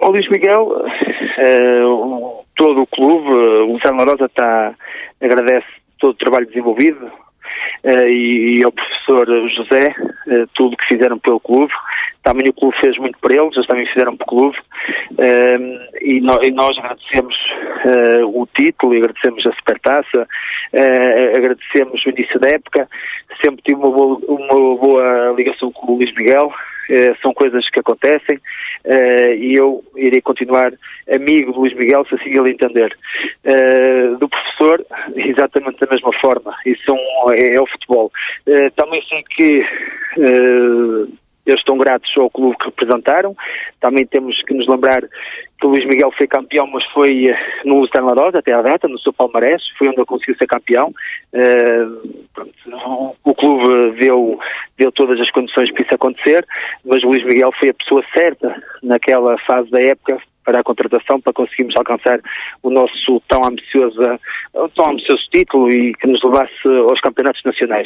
Ao Luís Miguel, todo o clube, o Santa Rosa agradece todo o trabalho desenvolvido e ao professor José, tudo o que fizeram pelo clube. Também o clube fez muito por eles também fizeram pelo clube, e nós agradecemos o título, e agradecemos a supertaça, agradecemos o início da época. Sempre tive uma boa ligação com o Luís Miguel. São coisas que acontecem, e eu irei continuar amigo do Luís Miguel, se assim ele entender. Do professor, exatamente da mesma forma. Isso é o futebol. Também sei que eles estão gratos ao clube que representaram. Também temos que nos lembrar que o Luís Miguel foi campeão, mas foi no Santa Rosa até à data, no seu palmarés, foi onde ele conseguiu ser campeão. O clube deu todas as condições para isso acontecer, mas o Luís Miguel foi a pessoa certa naquela fase da época para a contratação, para conseguirmos alcançar o nosso tão ambicioso título e que nos levasse aos campeonatos nacionais.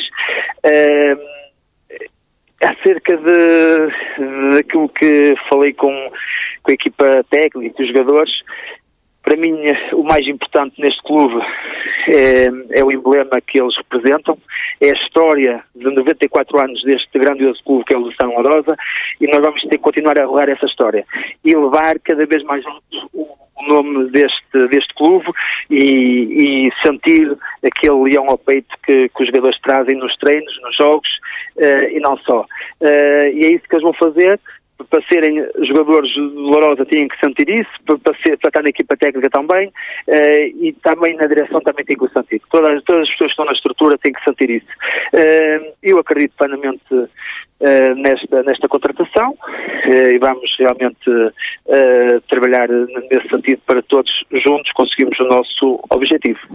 Acerca daquilo que falei com a equipa técnica, os jogadores, para mim o mais importante neste clube é o emblema que eles representam, é a história de 94 anos deste grandioso clube que é o Santa Rosa, e nós vamos ter que continuar a rolar essa história e levar cada vez mais alto o nome deste clube e sentir aquele leão ao peito que os jogadores trazem nos treinos, nos jogos, e não só. E é isso que eles vão fazer. Para serem jogadores de Lourosa têm que sentir isso, para estar na equipa técnica também, e também na direção também tem que o sentir. Todas as pessoas que estão na estrutura têm que sentir isso. Eu acredito plenamente nesta contratação, e vamos realmente trabalhar nesse sentido para todos juntos conseguirmos o nosso objetivo.